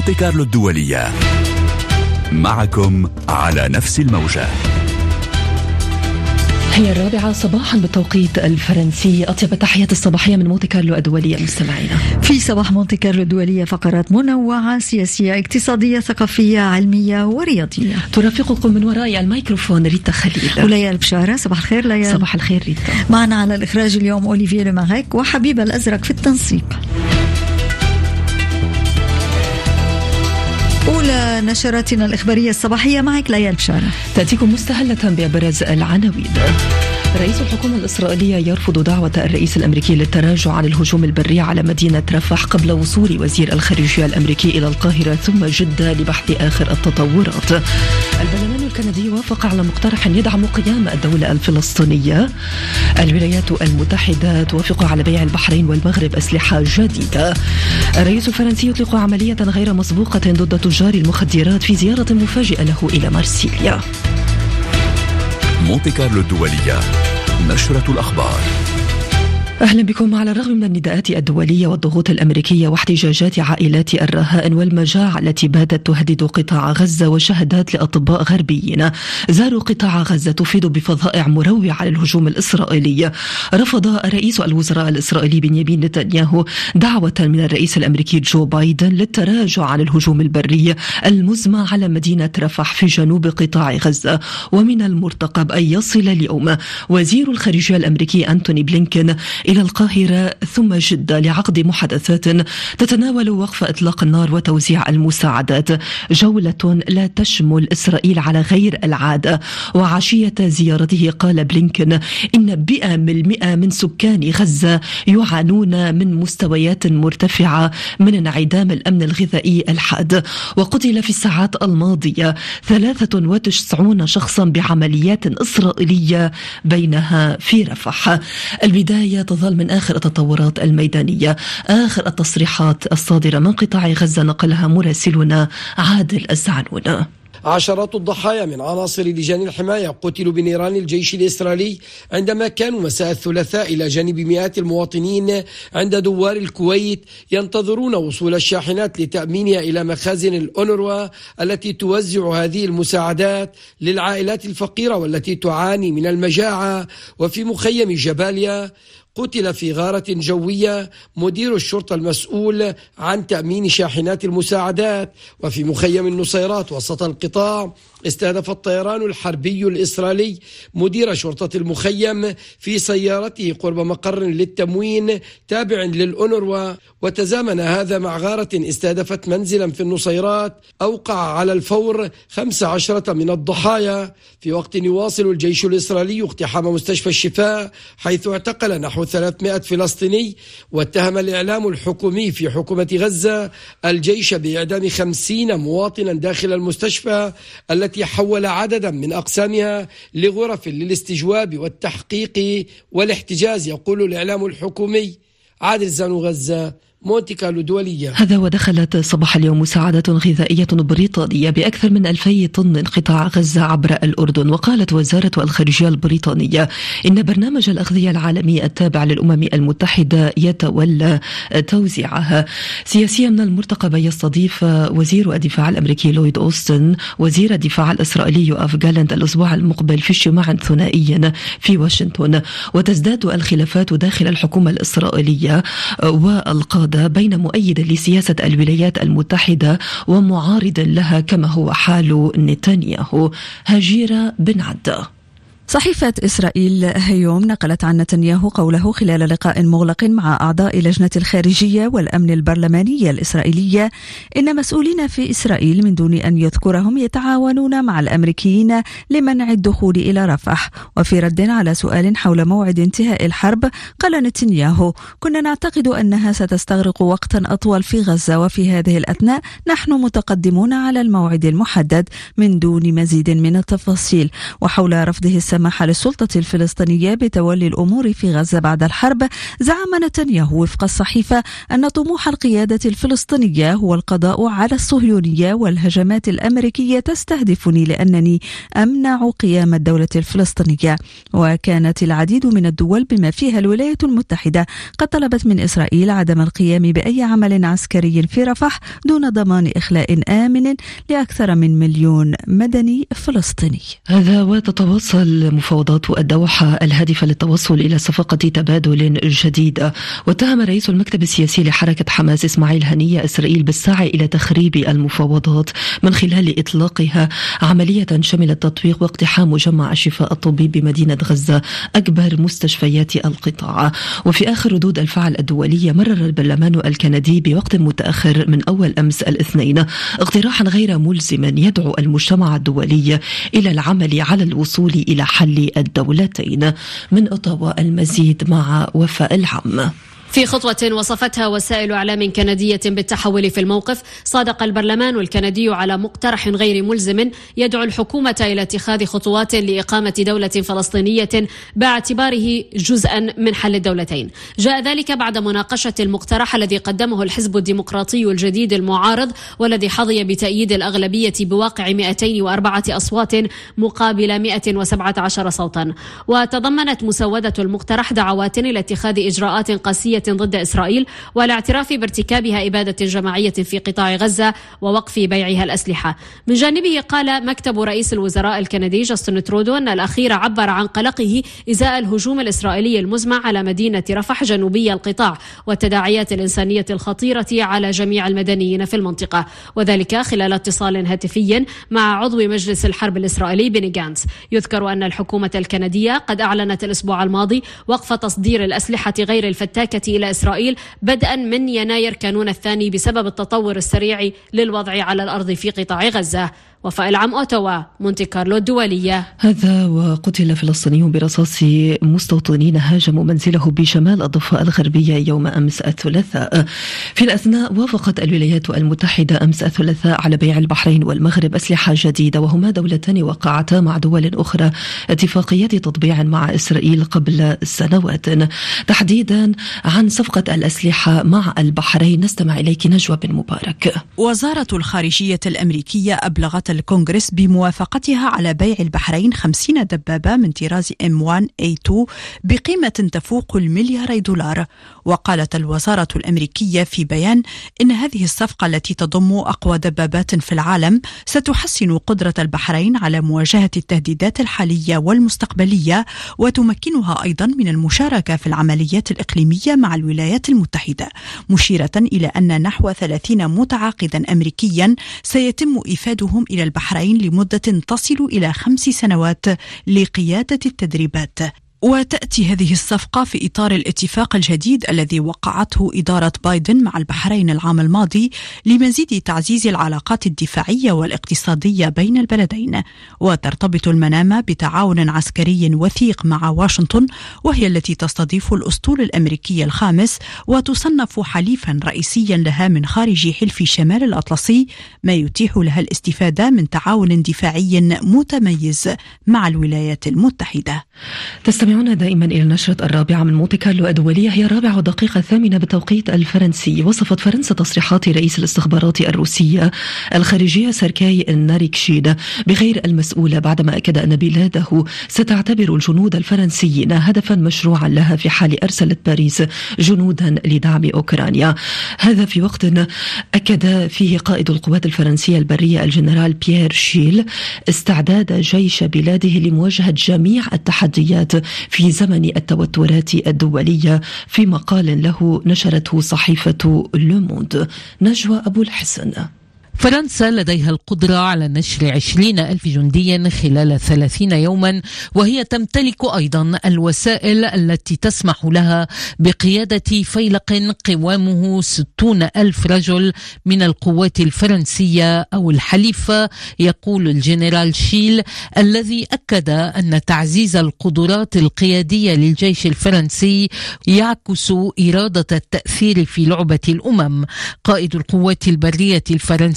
مونتي كارلو الدولية، معكم على نفس الموجة. هي 4 صباحا بالتوقيت الفرنسي. أطيب التحيات الصباحية من مونتي كارلو الدولية مستمعينا. في صباح مونتي كارلو الدولية فقرات منوعة، سياسية، اقتصادية، ثقافية، علمية ورياضية. ترافقكم من وراء الميكروفون ريتا خليل وليال بشارة. صباح الخير ليال. صباح الخير ريتا. معنا على الإخراج اليوم أوليفيه لماغيك، وحبيبة الأزرق في التنسيق. أولى نشراتنا الإخبارية الصباحية معك ليال بشارة. تأتيكم مستهلة بأبرز العناوين. رئيس الحكومة الإسرائيلية يرفض دعوة الرئيس الأمريكي للتراجع عن الهجوم البري على مدينة رفح قبل وصول وزير الخارجية الأمريكي إلى القاهرة ثم جدة لبحث آخر التطورات. البرلمان الكندي وافق على مقترح يدعم قيام الدولة الفلسطينية. الولايات المتحدة توافق على بيع البحرين والمغرب أسلحة جديدة. الرئيس الفرنسي يطلق عملية غير مسبوقة ضد تجار المخدرات في زيارة مفاجئة له إلى مارسيليا. مونتي كارلو الدولية، نشرة الأخبار. أهلا بكم. على الرغم من النداءات الدولية والضغوط الأمريكية واحتجاجات عائلات الرهائن والمجاعة التي باتت تهدد قطاع غزة وشهادات لأطباء غربيين زاروا قطاع غزة تفيد بفظائع مروعة للهجوم الإسرائيلي، رفض رئيس الوزراء الإسرائيلي بنيامين نتنياهو دعوة من الرئيس الأمريكي جو بايدن للتراجع عن الهجوم البري المزمع على مدينة رفح في جنوب قطاع غزة. ومن المرتقب أن يصل اليوم وزير الخارجية الأمريكي أنتوني بلينكن إلى القاهرة ثم جدة لعقد محادثات تتناول وقف إطلاق النار وتوزيع المساعدات، جولة لا تشمل إسرائيل على غير العادة. وعشية زيارته قال بلينكن إن 100% من سكان غزة يعانون من مستويات مرتفعة من انعدام الأمن الغذائي الحاد، وقتل في الساعات الماضية 93 شخصا بعمليات إسرائيلية بينها في رفح. البداية تظل من آخر التطورات الميدانية. آخر التصريحات الصادرة من قطاع غزة نقلها مراسلنا عادل الزعنون. عشرات الضحايا من عناصر لجان الحماية قتلوا بنيران الجيش الإسرائيلي عندما كانوا مساء الثلاثاء إلى جانب مئات المواطنين عند دوار الكويت ينتظرون وصول الشاحنات لتأمينها إلى مخازن الأونروا التي توزع هذه المساعدات للعائلات الفقيرة والتي تعاني من المجاعة. وفي مخيم جباليا قتل في غارة جوية مدير الشرطة المسؤول عن تأمين شاحنات المساعدات. وفي مخيم النصيرات وسط القطاع استهدف الطيران الحربي الإسرائيلي مدير شرطة المخيم في سيارته قرب مقر للتموين تابع للأونروا. وتزامن هذا مع غارة استهدفت منزلا في النصيرات أوقع على الفور 15 من الضحايا، في وقت يواصل الجيش الإسرائيلي اقتحام مستشفى الشفاء حيث اعتقل نحو 300 فلسطيني. واتهم الإعلام الحكومي في حكومة غزة الجيش بإعدام 50 مواطنا داخل المستشفى التي حول عددا من أقسامها لغرف للاستجواب والتحقيق والاحتجاز. يقول الإعلام الحكومي. عادل زانو، غزة، مونتي كارلو دولية. هذا ودخلت صباح اليوم مساعدات غذائية بريطانية بأكثر من 2000 طن قطاع غزة عبر الأردن. وقالت وزارة الخارجية البريطانية إن برنامج الأغذية العالمي التابع للأمم المتحدة يتولى توزيعها. سياسيا من المرتقب يستضيف وزير الدفاع الأمريكي لويد أوستن وزير الدفاع الإسرائيلي يوآف جالانت الأسبوع المقبل في اجتماع ثنائي في واشنطن. وتزداد الخلافات داخل الحكومة الإسرائيلية والقادة بين مؤيد لسياسة الولايات المتحدة ومعارض لها كما هو حال نتنياهو. هاجيرة بن عدة. صحيفة إسرائيل هيوم نقلت عن نتنياهو قوله خلال لقاء مغلق مع أعضاء لجنة الخارجية والأمن البرلمانية الإسرائيلية إن مسؤولين في إسرائيل من دون أن يذكرهم يتعاونون مع الأمريكيين لمنع الدخول إلى رفح. وفي رد على سؤال حول موعد انتهاء الحرب قال نتنياهو: كنا نعتقد أنها ستستغرق وقتا أطول في غزة، وفي هذه الأثناء نحن متقدمون على الموعد المحدد من دون مزيد من التفاصيل. وحول رفضه السماح سمح للسلطة الفلسطينية بتولي الأمور في غزة بعد الحرب، زعم نتنياهو وفق الصحيفة أن طموح القيادة الفلسطينية هو القضاء على الصهيونية، والهجمات الأمريكية تستهدفني لأنني أمنع قيام الدولة الفلسطينية. وكانت العديد من الدول بما فيها الولايات المتحدة قد طلبت من إسرائيل عدم القيام بأي عمل عسكري في رفح دون ضمان إخلاء آمن لأكثر من 1,000,000 مدني فلسطيني. هذا وتتواصل مفاوضات الدوحة الهادفة للتوصل إلى صفقة تبادل جديدة. واتهم رئيس المكتب السياسي لحركة حماس إسماعيل هنية إسرائيل بالسعي إلى تخريب المفاوضات من خلال إطلاقها عملية شملت تطويق واقتحام مجمع الشفاء الطبي بمدينة غزة أكبر مستشفيات القطاع. وفي آخر ردود الفعل الدولية، مرر البرلمان الكندي بوقت متأخر من أول أمس الاثنين اقتراحا غير ملزم يدعو المجتمع الدولي إلى العمل على الوصول إلى حل الدولتين. من أوتاوا المزيد مع وفاء العام. في خطوة وصفتها وسائل إعلام كندية بالتحول في الموقف، صادق البرلمان الكندي على مقترح غير ملزم يدعو الحكومة إلى اتخاذ خطوات لإقامة دولة فلسطينية باعتباره جزءا من حل الدولتين. جاء ذلك بعد مناقشة المقترح الذي قدمه الحزب الديمقراطي الجديد المعارض، والذي حظي بتأييد الأغلبية بواقع 204 أصوات مقابل 117 صوتا. وتضمنت مسودة المقترح دعوات إلى اتخاذ إجراءات قاسية ضد إسرائيل والاعتراف بارتكابها إبادة جماعية في قطاع غزة ووقف بيعها الأسلحة. من جانبه قال مكتب رئيس الوزراء الكندي جاستن ترودو أن الأخير عبر عن قلقه إزاء الهجوم الإسرائيلي المزمع على مدينة رفح جنوبي القطاع والتداعيات الإنسانية الخطيرة على جميع المدنيين في المنطقة، وذلك خلال اتصال هاتفي مع عضو مجلس الحرب الإسرائيلي بني جانتس. يذكر أن الحكومة الكندية قد أعلنت الأسبوع الماضي وقف تصدير الأسلحة غير الفتاكة إلى إسرائيل بدءا من يناير كانون الثاني بسبب التطور السريع للوضع على الأرض في قطاع غزة. وفاء العام، أوتاوا، مونتي كارلو الدولية. هذا وقتل فلسطيني برصاص مستوطنين هاجموا منزله بشمال الضفة الغربية يوم أمس الثلاثاء. في الأثناء وافقت الولايات المتحدة أمس الثلاثاء على بيع البحرين والمغرب أسلحة جديدة، وهما دولتان وقعتا مع دول أخرى اتفاقيات تطبيع مع إسرائيل قبل سنوات، تحديدا عن صفقة الأسلحة مع البحرين. نستمع إليك نجوى بن مبارك. وزارة الخارجية الأمريكية أبلغت الكونغرس بموافقتها على بيع البحرين 50 دبابة من طراز M1A2 بقيمة تفوق $1,000,000,000. وقالت الوزارة الأمريكية في بيان إن هذه الصفقة التي تضم أقوى دبابات في العالم ستحسن قدرة البحرين على مواجهة التهديدات الحالية والمستقبلية، وتمكنها أيضا من المشاركة في العمليات الإقليمية مع الولايات المتحدة، مشيرة إلى أن نحو 30 متعاقدا أمريكيا سيتم إفادهم إلى البحرين لمدة تصل إلى 5 سنوات لقيادة التدريبات. وتأتي هذه الصفقة في إطار الاتفاق الجديد الذي وقعته إدارة بايدن مع البحرين العام الماضي لمزيد تعزيز العلاقات الدفاعية والاقتصادية بين البلدين. وترتبط المنامة بتعاون عسكري وثيق مع واشنطن، وهي التي تستضيف الأسطول الأمريكي الخامس وتصنف حليفا رئيسيا لها من خارج حلف شمال الأطلسي، ما يتيح لها الاستفادة من تعاون دفاعي متميز مع الولايات المتحدة. تستمعون دائما إلى النشرة 4 من مونتي كارلو الدولية. هي 4:08 بالتوقيت الفرنسي. وصفت فرنسا تصريحات رئيس الاستخبارات الروسية الخارجية سيرجي ناريكشين بغير المسؤولة، بعدما أكد أن بلاده ستعتبر الجنود الفرنسيين هدفا مشروعا لها في حال أرسلت باريس جنودا لدعم أوكرانيا. هذا في وقت أكد فيه قائد القوات الفرنسية البرية الجنرال بيير شيل استعداد جيش بلاده لمواجهة جميع التحديات في زمن التوترات الدولية، في مقال له نشرته صحيفة لوموند. نجوى أبو الحسن. فرنسا لديها القدرة على نشر 20,000 جندي خلال 30 يوما، وهي تمتلك أيضا الوسائل التي تسمح لها بقيادة فيلق قوامه 60,000 رجل من القوات الفرنسية أو الحليفة، يقول الجنرال شيل، الذي أكد أن تعزيز القدرات القيادية للجيش الفرنسي يعكس إرادة التأثير في لعبة الأمم. قائد القوات البرية الفرنسية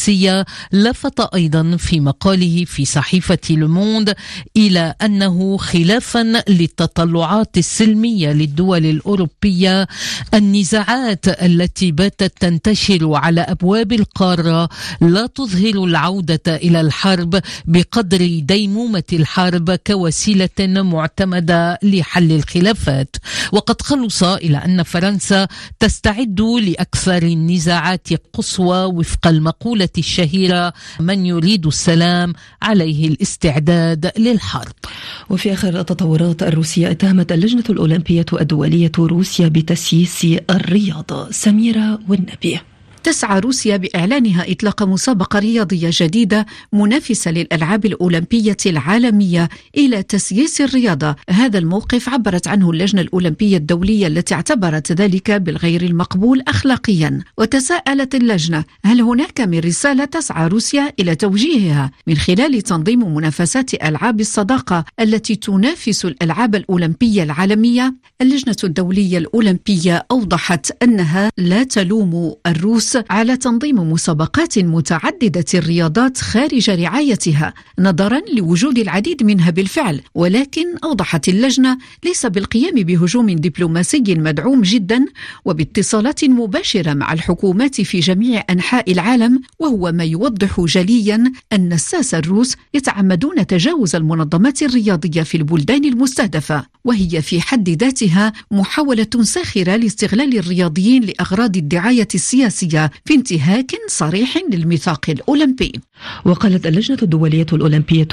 الفرنسية لفت أيضا في مقاله في صحيفة لوموند إلى أنه خلافا للتطلعات السلمية للدول الأوروبية، النزاعات التي باتت تنتشر على أبواب القارة لا تظهر العودة إلى الحرب بقدر ديمومة الحرب كوسيلة معتمدة لحل الخلافات. وقد خلص إلى أن فرنسا تستعد لأكثر النزاعات قصوى وفق المقولة الشهيرة: من يريد السلام عليه الاستعداد للحرب. وفي آخر التطورات الروسية، اتهمت اللجنة الأولمبية الدولية روسيا بتسييس الرياضة. سميرة والنبي. تسعى روسيا بإعلانها إطلاق مسابقة رياضية جديدة منافسة للألعاب الأولمبية العالمية إلى تسييس الرياضة. هذا الموقف عبرت عنه اللجنة الأولمبية الدولية التي اعتبرت ذلك بالغير المقبول أخلاقيا. وتساءلت اللجنة: هل هناك من رسالة تسعى روسيا إلى توجيهها من خلال تنظيم منافسات ألعاب الصداقة التي تنافس الألعاب الأولمبية العالمية؟ اللجنة الدولية الأولمبية أوضحت أنها لا تلوم الروس على تنظيم مسابقات متعددة الرياضات خارج رعايتها نظرا لوجود العديد منها بالفعل، ولكن أوضحت اللجنة ليس بالقيام بهجوم دبلوماسي مدعوم جدا وباتصالات مباشرة مع الحكومات في جميع أنحاء العالم، وهو ما يوضح جليا أن الساسة الروس يتعمدون تجاوز المنظمات الرياضية في البلدان المستهدفة، وهي في حد ذاتها محاولة ساخرة لاستغلال الرياضيين لأغراض الدعاية السياسية في انتهاك صريح للميثاق الأولمبي. وقالت اللجنة الدولية الأولمبية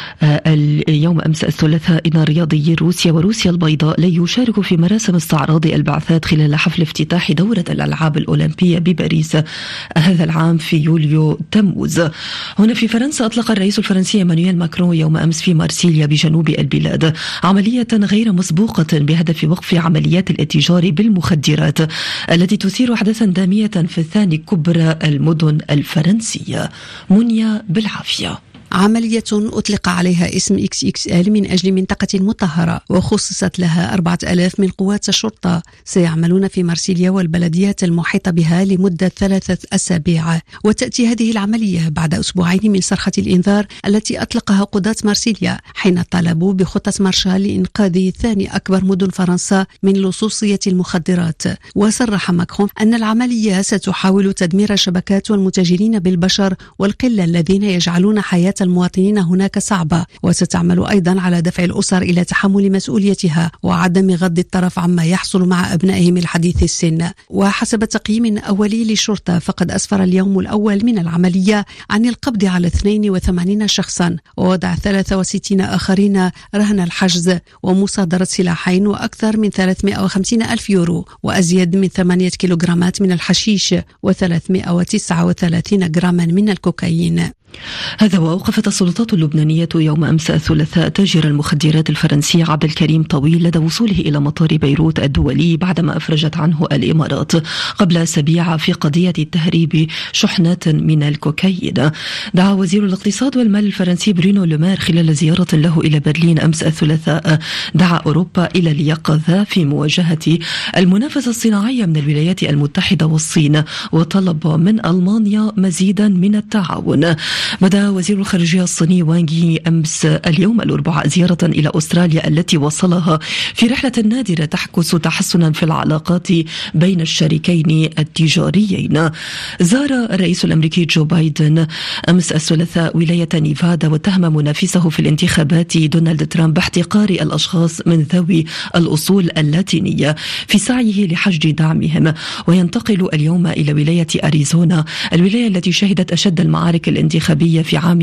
اليوم أمس الثلاثاء إن رياضيي روسيا وروسيا البيضاء لن يشاركوا في مراسم استعراض البعثات خلال حفل افتتاح دورة الألعاب الأولمبية بباريس هذا العام في يوليو تموز. هنا في فرنسا، أطلق الرئيس الفرنسي إيمانويل ماكرون يوم أمس في مارسيليا بجنوب البلاد عملية غير مسبوقة بهدف وقف عمليات الاتجار بالمخدرات التي تثير أحداثا دامية في ثاني كبرى المدن الفرنسية. منيا بالعافية. عملية أطلق عليها اسم XXL من أجل منطقة مطهرة وخصصت لها 4000 من قوات الشرطة سيعملون في مارسيليا والبلديات المحيطة بها لمدة 3 أسابيع. وتأتي هذه العملية بعد أسبوعين من صرخة الإنذار التي أطلقها قضاة مارسيليا حين طالبوا بخطة مارشال لإنقاذ ثاني أكبر مدن فرنسا من لصوصية المخدرات. وصرح ماكرون أن العملية ستحاول تدمير الشبكات والمتاجرين بالبشر والقلة الذين يجعلون حياة المواطنين هناك صعبة، وستعمل أيضا على دفع الأسر إلى تحمل مسؤوليتها وعدم غض الطرف عما يحصل مع أبنائهم الحديث السن. وحسب تقييم أولي للشرطة فقد أسفر اليوم الأول من العملية عن القبض على 82 شخصا ووضع 63 آخرين رهن الحجز ومصادرة سلاحين وأكثر من 350 ألف يورو وأزيد من 8 كيلوغرامات من الحشيش و339 جراما من الكوكايين. هذا وأوقفت السلطات اللبنانية يوم أمس الثلاثاء تاجر المخدرات الفرنسي عبد الكريم طويل لدى وصوله إلى مطار بيروت الدولي بعدما أفرجت عنه الإمارات قبل أسابيع في قضية تهريب شحنات من الكوكايين. دعا وزير الاقتصاد والمال الفرنسي برونو لومير خلال زيارة له إلى برلين أمس الثلاثاء دعا أوروبا إلى اليقظة في مواجهة المنافسة الصناعية من الولايات المتحدة والصين، وطلب من ألمانيا مزيدا من التعاون. بدأ وزير الخارجية الصيني وانغ يي أمس اليوم الأربعاء زيارة إلى أستراليا التي وصلها في رحلة نادرة تعكس تحسنا في العلاقات بين الشريكين التجاريين. زار الرئيس الأمريكي جو بايدن أمس الثلاثاء ولاية نيفادا واتهم منافسه في الانتخابات دونالد ترامب باحتقار الأشخاص من ذوي الأصول اللاتينية في سعيه لحشد دعمهم. وينتقل اليوم إلى ولاية أريزونا الولاية التي شهدت أشد المعارك الانتخابية في عام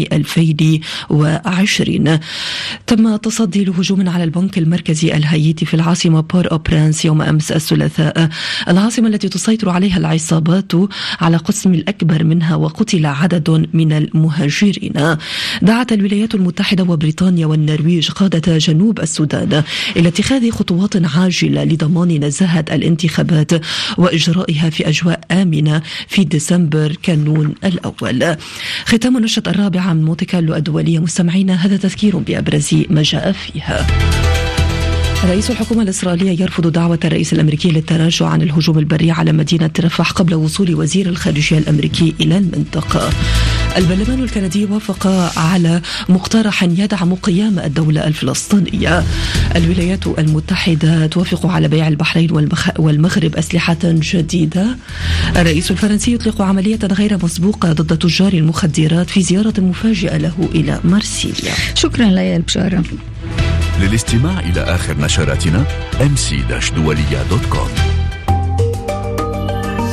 2020. تم تصدي لهجوم على البنك المركزي الهايتي في العاصمة بور أو برانس يوم أمس الثلاثاء، العاصمة التي تسيطر عليها العصابات على قسم الأكبر منها، وقتل عدد من المهاجرين. دعت الولايات المتحدة وبريطانيا والنرويج قادة جنوب السودان إلى اتخاذ خطوات عاجلة لضمان نزاهة الانتخابات وإجرائها في أجواء آمنة في ديسمبر كانون الأول. ختام النشرة الرابعة من مونتي كارلو الدولية. مستمعينا، هذا تذكير بأبرز ما جاء فيها. رئيس الحكومة الإسرائيلية يرفض دعوة الرئيس الأمريكي للتراجع عن الهجوم البري على مدينة رفح قبل وصول وزير الخارجية الأمريكي إلى المنطقة. البرلمان الكندي وافق على مقترح يدعم قيام الدولة الفلسطينية. الولايات المتحدة توافق على بيع البحرين والمغرب أسلحة جديدة. الرئيس الفرنسي يطلق عملية غير مسبوقة ضد تجار المخدرات في زيارة مفاجئة له إلى مارسيليا. شكرا ليال بشارة. للاستماع إلى آخر نشراتنا mc-dualiya.com.